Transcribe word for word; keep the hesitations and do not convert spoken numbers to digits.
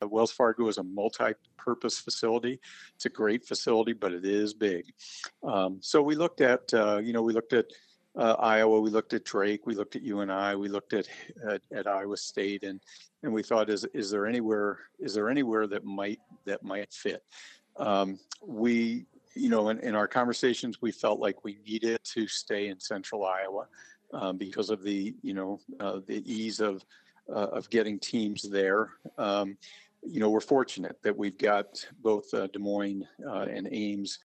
Wells Fargo is a multi-purpose facility. It's a great facility, but it is big. Um, so we looked at, uh, you know, we looked at uh, Iowa, we looked at Drake, we looked at U N I, we looked at at, at Iowa State, and and we thought, is is there anywhere is there anywhere that might that might fit? Um, we, you know, in, in our conversations, we felt like we needed to stay in Central Iowa um, because of the, you know, uh, the ease of uh, of getting teams there. Um, you know, we're fortunate that we've got both uh, Des Moines uh, and Ames